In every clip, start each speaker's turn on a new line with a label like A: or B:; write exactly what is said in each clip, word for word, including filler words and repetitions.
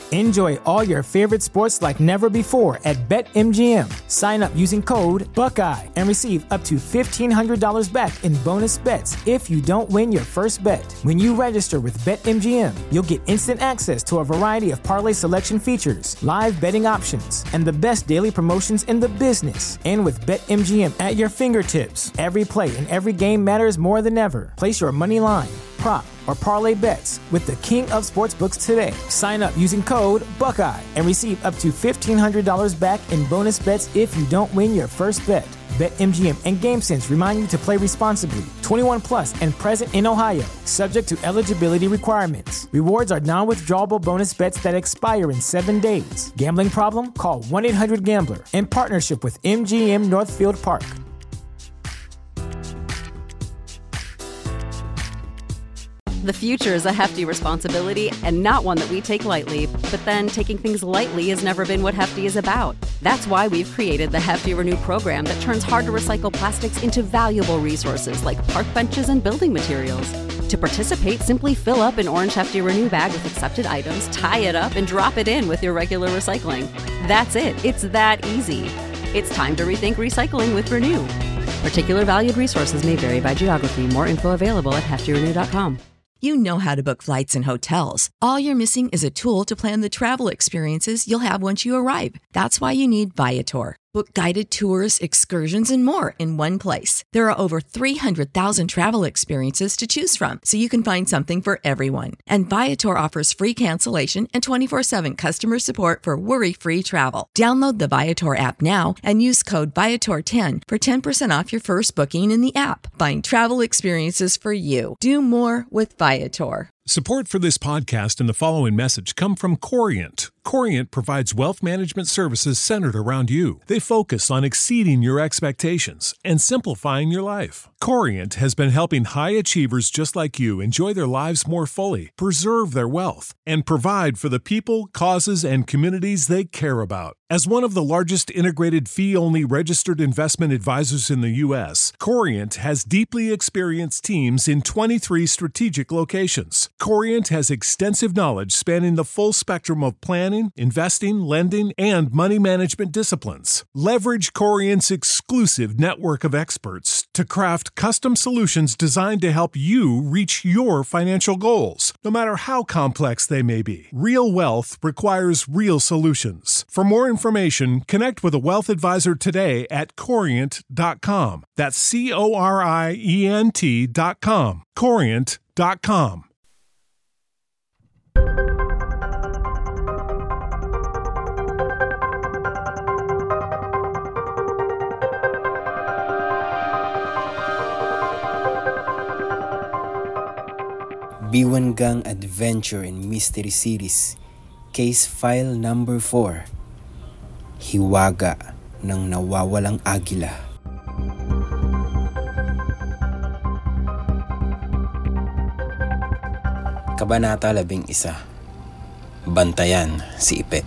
A: Enjoy all your favorite sports like never before at BetMGM. Sign up using code Buckeye and receive up to fifteen hundred dollars back in bonus bets if you don't win your first bet. When you register with BetMGM, you'll get instant access to a variety of parlay selection features, live betting options, and the best daily promotions in the business. And with BetMGM at your fingertips, every play and every game matters more than ever. Place your money line, prop, or parlay bets with the king of sportsbooks today. Sign up using code Buckeye and receive up to fifteen hundred dollars back in bonus bets if you don't win your first bet. BetMGM and GameSense remind you to play responsibly. twenty-one plus and present in Ohio, subject to eligibility requirements. Rewards are non-withdrawable bonus bets that expire in seven days. Gambling problem? Call one eight hundred gambler in partnership with M G M Northfield Park.
B: The future is a hefty responsibility and not one that we take lightly. But then taking things lightly has never been what Hefty is about. That's why we've created the Hefty Renew program that turns hard-to-recycle plastics into valuable resources like park benches and building materials. To participate, simply fill up an orange Hefty Renew bag with accepted items, tie it up, and drop it in with your regular recycling. That's it. It's that easy. It's time to rethink recycling with Renew. Particular valued resources may vary by geography. More info available at hefty renew dot com.
C: You know how to book flights and hotels. All you're missing is a tool to plan the travel experiences you'll have once you arrive. That's why you need Viator. Book guided tours, excursions, and more in one place. There are over three hundred thousand travel experiences to choose from, so you can find something for everyone. And Viator offers free cancellation and twenty-four seven customer support for worry-free travel. Download the Viator app now and use code Viator ten for ten percent off your first booking in the app. Find travel experiences for you. Do more with Viator.
D: Support for this podcast and the following message come from Corient. Corient provides wealth management services centered around you. They focus on exceeding your expectations and simplifying your life. Corient has been helping high achievers just like you enjoy their lives more fully, preserve their wealth, and provide for the people, causes, and communities they care about. As one of the largest integrated fee-only registered investment advisors in the U S, Corient has deeply experienced teams in twenty-three strategic locations. Corient has extensive knowledge spanning the full spectrum of planning, investing, lending, and money management disciplines. Leverage Corient's exclusive network of experts to craft custom solutions designed to help you reach your financial goals, no matter how complex they may be. Real wealth requires real solutions. For more information, connect with a wealth advisor today at corient dot com. That's C O R I E N T dot com. corient dot com.
E: Biwangang Adventure and Mystery Series, Case File Number four, Hiwaga ng Nawawalang Agila. Kabanata labing isa. Bantayan si Ipe.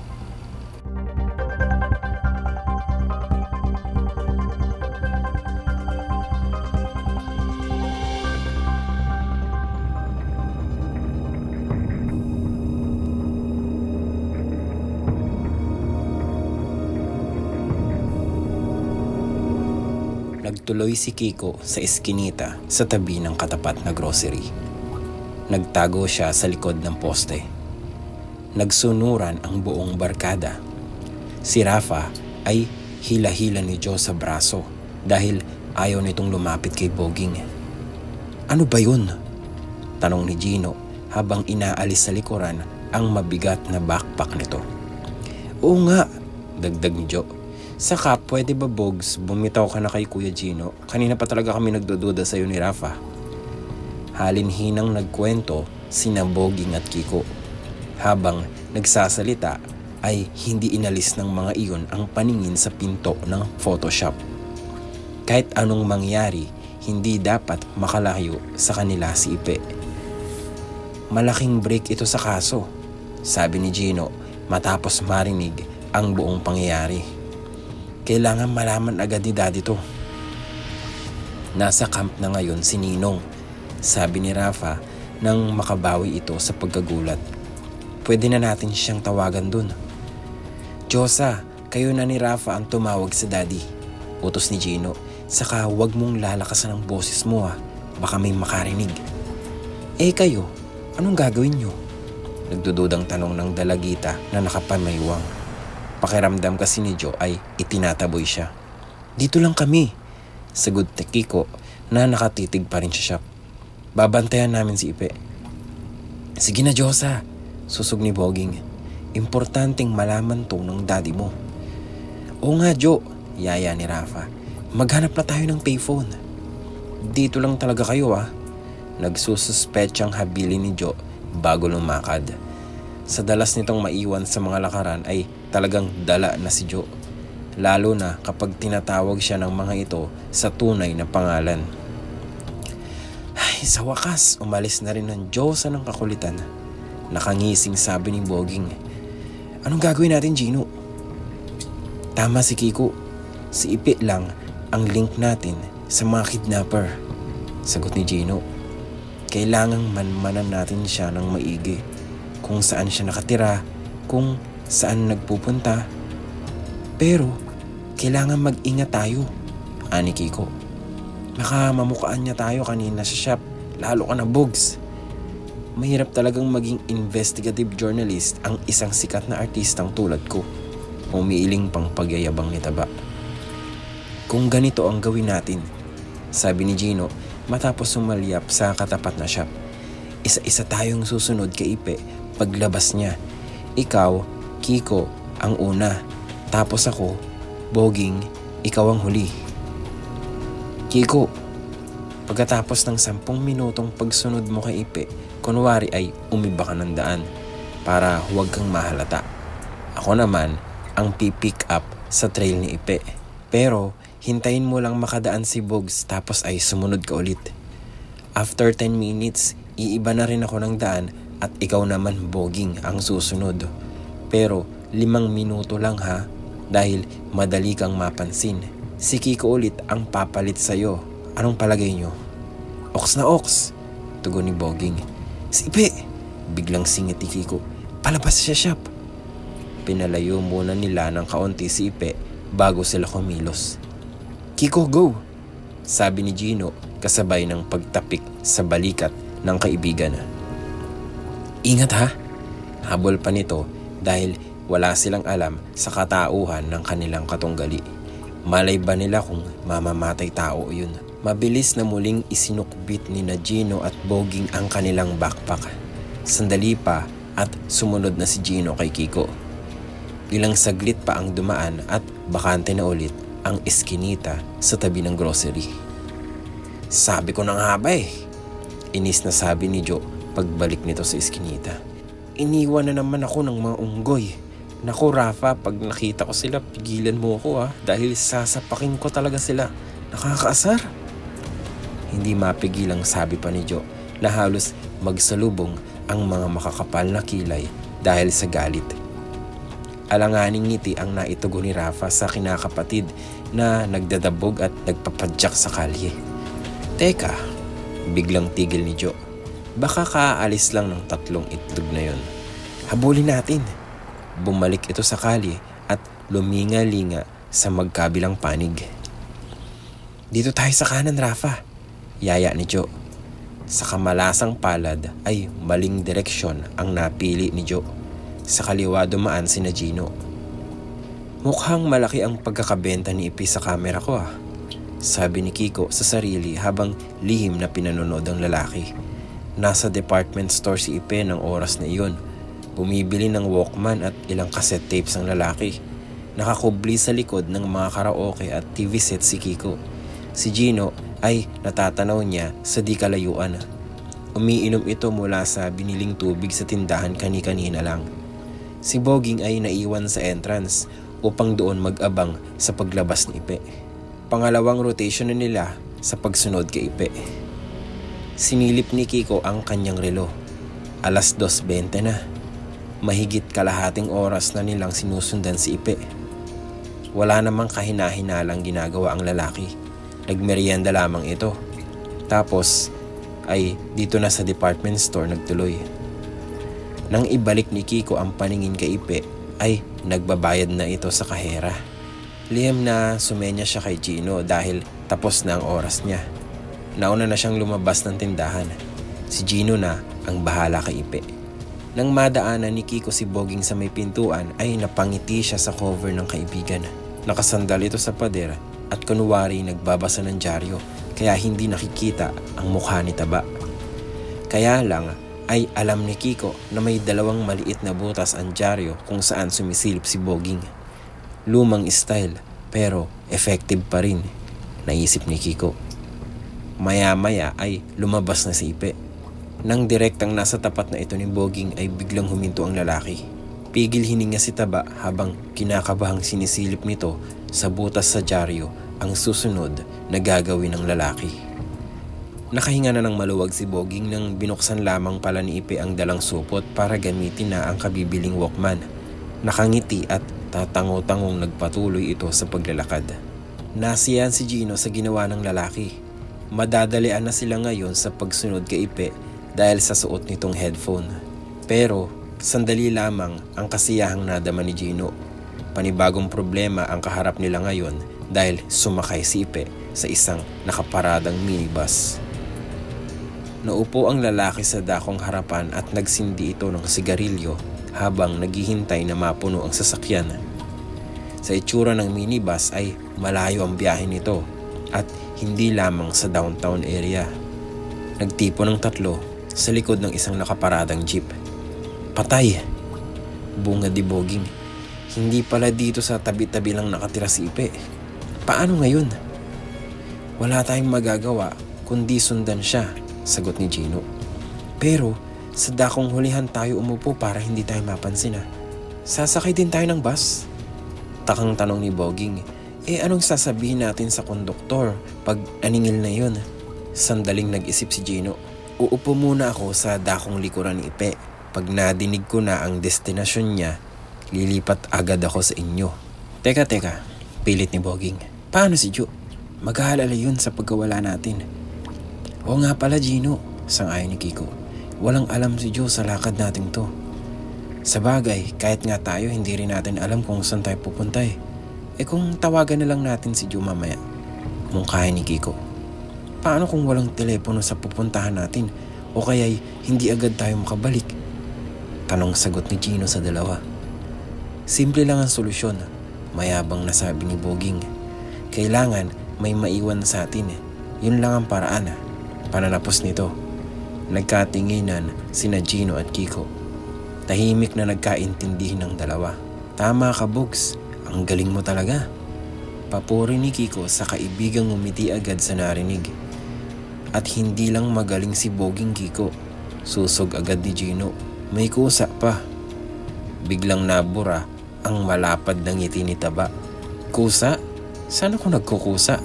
E: Nagtuloy si Kiko sa eskinita sa tabi ng katapat na grocery. Nagtago siya sa likod ng poste. Nagsunuran ang buong barkada. Si Rafa ay hila-hila ni Joe sa braso dahil ayaw nitong lumapit kay Boging. Ano ba yun? Tanong ni Gino habang inaalis sa likuran ang mabigat na backpack nito. Oo nga, dagdag ni Joe. Saka, pwede ba, Bogs, bumitaw ka na kay Kuya Gino? Kanina pa talaga kami nagdududa sa'yo ni Rafa. Halinhinang nagkwento sina Boging at Kiko. Habang nagsasalita ay hindi inalis ng mga iyon ang paningin sa pinto ng Photoshop. Kahit anong mangyari, hindi dapat makalayo sa kanila si Ipe. Malaking break ito sa kaso, sabi ni Gino matapos marinig ang buong pangyayari. Kailangan malaman agad ni Daddy to. Nasa camp na ngayon si Ninong, sabi ni Rafa nang makabawi ito sa pagkagulat. pwede na natin siyang tawagan dun. Diyosa, kayo na ni Rafa ang tumawag sa daddy. Utos ni Gino. Saka huwag mong lalakasan ang boses mo ha. Baka may makarinig. Eh kayo, anong gagawin nyo? Nagdududang tanong ng dalagita na nakapamaywang. Pakiramdam kasi ni Joe ay itinataboy siya. Dito lang kami, sagot ni Kiko na nakatitig pa rin sa shop. Babantayan namin si Ipe. Sige na Diyosa, susog ni Boging. Importanteng malaman to ng daddy mo. Oo nga Jo, yaya ni Rafa. Maghanap na tayo ng payphone. Dito lang talaga kayo ah. Nagsususpetsang habili ni Joe bago lumakad. Sa dalas nitong maiwan sa mga lakaran ay talagang dala na si Joe. Lalo na kapag tinatawag siya ng mga ito sa tunay na pangalan. Ay, sa wakas, umalis na rin ang Diyosa ng kakulitan. Nakangising sabi ni Boging. Anong gagawin natin, Gino? Tama si Kiko. Si Ipe lang ang link natin sa mga kidnapper. Sagot ni Gino. Kailangang manmanan natin siya ng maigi. Kung saan siya nakatira, kung saan nagpupunta. Pero, kailangan mag-ingat tayo, ani Kiko. Baka mamukaan niya tayo kanina sa shop, lalo ka na Bugs. Mahirap talagang maging investigative journalist ang isang sikat na artistang tulad ko. Umiiling pang pagyayabang ni Taba. Kung ganito ang gawin natin, sabi ni Gino matapos sumalyap sa katapat na shop. Isa-isa tayong susunod kay Ipe paglabas niya. Ikaw, Kiko, ang una. Tapos ako, Boging, ikaw ang huli. Kiko, pagkatapos ng sampung minutong pagsunod mo kay Ipe, kunwari ay umiba ka ng daan para huwag kang mahalata. Ako naman ang pipick up sa trail ni Ipe. Pero hintayin mo lang makadaan si Bugs tapos ay sumunod ka ulit. After ten minutes, iiba na rin ako ng daan at ikaw naman Boging ang susunod. Pero limang minuto lang ha, dahil madali kang mapansin. Si Kiko ulit ang papalit sa'yo. Anong palagay nyo? Ox na ox, tugon ni Boging. Si Ipe, biglang singit ni Kiko. Palabas siya shop. Pinalayo muna nila ng kaunti si Ipe bago sila kumilos. Kiko, go! Sabi ni Gino kasabay ng pagtapik sa balikat ng kaibigan. Ingat ha! Habol pa nito dahil wala silang alam sa katauhan ng kanilang katunggali. Malay ba nila kung mamamatay tao yun? Mabilis na muling isinukbit ni na Gino at Boging ang kanilang backpack. Sandali pa at sumunod na si Gino kay Kiko. Ilang saglit pa ang dumaan at bakante na ulit ang eskinita sa tabi ng grocery. Sabi ko nang haba eh. Inis na sabi ni Joe pagbalik nito sa eskinita. Iniwan na naman ako ng mga unggoy. Naku Rafa, pag nakita ko sila, pigilan mo ako ah, dahil sasapakin ko talaga sila. Nakakaasar. Hindi mapigilang sabi pa ni Joe na halos magsalubong ang mga makakapal na kilay dahil sa galit. Alanganing ngiti ang naitugo ni Rafa sa kinakapatid na nagdadabog at nagpapadyak sa kalye. Teka, biglang tigil ni Joe. Baka kaalis lang ng tatlong itlog na yon. Habulin natin. Bumalik ito sa kalye at luminga-linga sa magkabilang panig. Dito tayo sa kanan, Rafa, yaya ni Joe. Sa kamalasang palad ay maling direksyon ang napili ni Joe. Sa kaliwa dumaan si na Gino. Mukhang malaki ang pagkakabenta ni Ipi sa kamera ko ah, sabi ni Kiko sa sarili habang lihim na pinanonood ang lalaki. Nasa department store si Ipe ng oras na iyon. Bumibili ng Walkman at ilang cassette tapes ang lalaki. Nakakubli sa likod ng mga karaoke at T V set si Kiko. Si Gino ay natatanaw niya sa di kalayuan. Umiinom ito mula sa biniling tubig sa tindahan kani-kanina lang. Si Boging ay naiwan sa entrance upang doon mag-abang sa paglabas ni Ipe. Pangalawang rotation na nila sa pagsunod kay Ipe. Sinilip ni Kiko ang kanyang relo. Alas dos bente na. Mahigit kalahating oras na nilang sinusundan si Ipe. Wala namang kahina-hinalang ginagawa ang lalaki. Nagmerienda lamang ito. Tapos ay dito na sa department store nagtuloy. Nang ibalik ni Kiko ang paningin kay Ipe, ay nagbabayad na ito sa kahera. Lihim na sumenya siya kay Gino dahil tapos na ang oras niya. Nauna na siyang lumabas ng tindahan. Si Gino na ang bahala kay Ipe. Nang madaanan ni Kiko si Boging sa may pintuan ay napangiti siya sa cover ng kaibigan. Nakasandal ito sa pader at kunwari nagbabasa ng dyaryo kaya hindi nakikita ang mukha ni Taba. Kaya lang ay alam ni Kiko na may dalawang maliit na butas ang dyaryo kung saan sumisilip si Boging. Lumang style pero effective pa rin, naisip ni Kiko. Maya-maya ay lumabas na si Ipe. Nang direktang nasa tapat na ito ni Boging ay biglang huminto ang lalaki. Pigil hininga si Taba habang kinakabahang sinisilip nito sa butas sa dyaryo ang susunod na gagawin ng lalaki. Nakahinga na ng maluwag si Boging nang binuksan lamang pala ni Ipe ang dalang supot para gamitin na ang kabibiling Walkman. Nakangiti at tatango-tangong nagpatuloy ito sa paglalakad. Nasiyahan si Gino sa ginawa ng lalaki. Madadalian na sila ngayon sa pagsunod kay Ipe dahil sa suot nitong headphone. Pero sandali lamang ang kasiyahang nadama ni Gino. Panibagong problema ang kaharap nila ngayon dahil sumakay si Ipe sa isang nakaparadang minibus. Naupo ang lalaki sa dakong harapan at nagsindi ito ng sigarilyo habang naghihintay na mapuno ang sasakyan. Sa itsura ng minibus ay malayo ang biyahe nito at hindi lamang sa downtown area. Nagtipo ng tatlo sa likod ng isang nakaparadang jeep. Patay! Bungad ni Boging. Hindi pala dito sa tabi-tabi lang nakatira si Ipe. Paano ngayon? Wala tayong magagawa kundi sundan siya, sagot ni Gino. Pero sa dakong hulihan tayo umupo para hindi tayo mapansin ah. Sasakay din tayo ng bus? Takang tanong ni Boging. Eh anong sasabihin natin sa konduktor pag aningil na yun? Sandaling nag-isip si Gino. Uupo muna ako sa dakong likuran ni Ipe. Pag nadinig ko na ang destinasyon niya, lilipat agad ako sa inyo. Teka, teka, pilit ni Boging. Paano si Jo? Maghahalala yun sa pagkawala natin. Oo nga pala, Gino, sang-ayon ni Kiko. Walang alam si Jo sa lakad natin to. Sa bagay, kahit nga tayo, hindi rin natin alam kung saan tayo pupunta eh. Eh kung tawagan na lang natin si Jo mamaya, mungkahin ni Kiko. Paano kung walang telepono sa pupuntahan natin o kaya'y hindi agad tayo makabalik? Tanong sagot ni Gino sa dalawa. Simple lang ang solusyon, mayabang nasabi ni Boging. Kailangan may maiwan sa atin. Yun lang ang paraan. Pananapos nito. Nagkatinginan sina Gino at Kiko. Tahimik na nagkaintindihin ng dalawa. Tama ka, Bugs. Ang galing mo talaga. Papuri ni Kiko sa kaibigang ngumiti agad sa narinig. At hindi lang magaling si Boging, Kiko. Susog agad ni Gino. May kusa pa. Biglang nabura ang malapad na ngiti ni Taba. Kusa? Saan ako nagkukusa?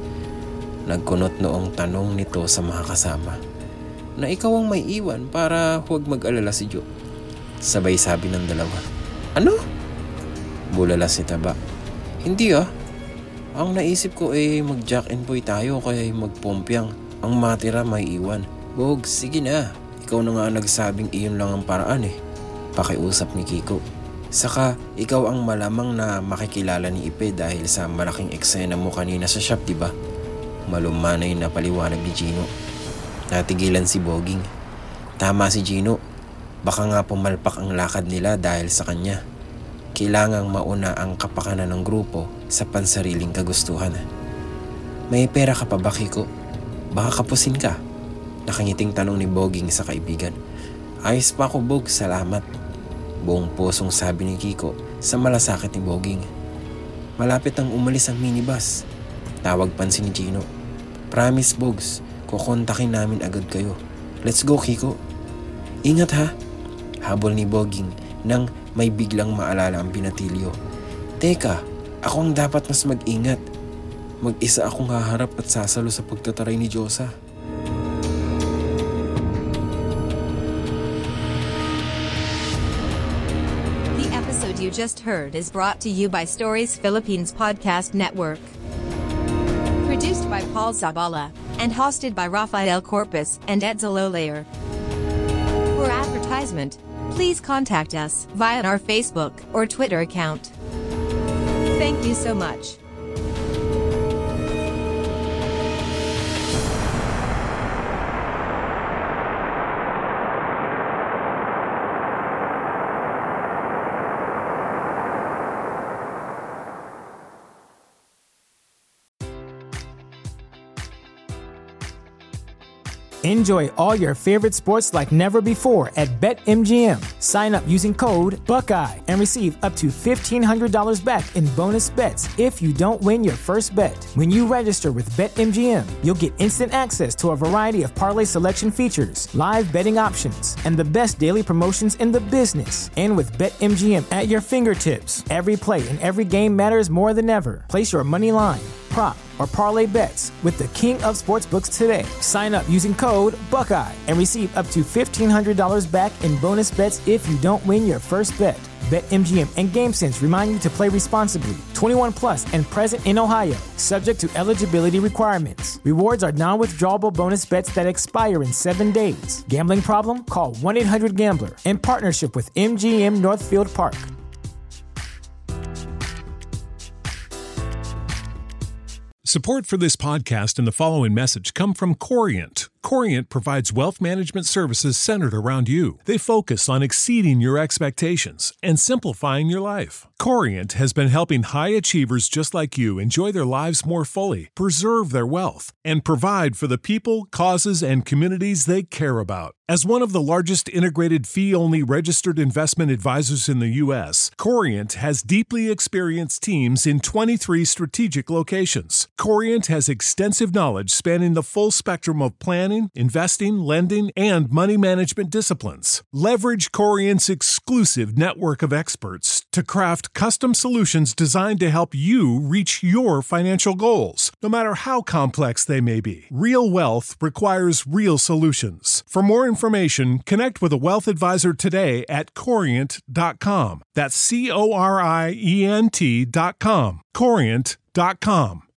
E: Nagkunot noong tanong nito sa mga kasama. Na ikaw ang may iwan para huwag mag-alala si Jo. Sabay sabi ng dalawa. Ano? Bulala si Taba. Hindi ah. Ang naisip ko ay eh, mag-jack and boy tayo kaya magpompyang. Ang matira may iwan. Bog, sige na. Ikaw na nga nagsabing iyon lang ang paraan eh. Pakiusap ni Kiko. Saka, ikaw ang malamang na makikilala ni Ipe dahil sa malaking eksena mo kanina sa shop, diba? Malumanay na paliwanag ni Gino. Natigilan si Boging. Tama si Gino. Baka nga pumalpak ang lakad nila dahil sa kanya. Kailangang mauna ang kapakanan ng grupo sa pansariling kagustuhan. May pera ka pa ba, Kiko? Baka kapusin ka. Nakangiting tanong ni Boging sa kaibigan. Ayos pa ako, Bog, salamat. Buong pusong sabi ni Kiko sa malasakit ni Boging. Malapit ang umalis ang minibus. Tawag pansin ni Gino. Promise, Bogs, kukontakin namin agad kayo. Let's go, Kiko. Ingat ha. Habol ni Boging nang may biglang maalala ang binatilyo. Teka, ako ang dapat mas mag-ingat. Mag-isa akong haharap at sasalo sa pagtataray ni Diyosa.
C: The episode you just heard is brought to you by Stories Philippines Podcast Network. Produced by Paul Zabala and hosted by Rafael Corpus and Edsel Olayer. For advertising advertisement, please contact us via our Facebook or Twitter account. Thank you so much.
A: Enjoy all your favorite sports like never before at BetMGM. Sign up using code Buckeye and receive up to fifteen hundred dollars back in bonus bets if you don't win your first bet. When you register with BetMGM, you'll get instant access to a variety of parlay selection features, live betting options, and the best daily promotions in the business. And with BetMGM at your fingertips, every play and every game matters more than ever. Place your money line, prop, or parlay bets with the king of sportsbooks today. Sign up using code Buckeye and receive up to fifteen hundred dollars back in bonus bets if you don't win your first bet. BetMGM and GameSense remind you to play responsibly. twenty-one plus and present in Ohio, subject to eligibility requirements. Rewards are non-withdrawable bonus bets that expire in seven days. Gambling problem? Call one eight hundred gambler in partnership with M G M Northfield Park.
D: Support for this podcast and the following message come from Corient. Corient provides wealth management services centered around you. They focus on exceeding your expectations and simplifying your life. Corient has been helping high achievers just like you enjoy their lives more fully, preserve their wealth, and provide for the people, causes, and communities they care about. As one of the largest integrated fee-only registered investment advisors in the U S, Corient has deeply experienced teams in twenty-three strategic locations. Corient has extensive knowledge spanning the full spectrum of planning, investing, lending, and money management disciplines. Leverage Corient's exclusive network of experts to craft custom solutions designed to help you reach your financial goals, no matter how complex they may be. Real wealth requires real solutions. For more information, connect with a wealth advisor today at corient dot com. That's C O R I E N T dot com. corient dot com.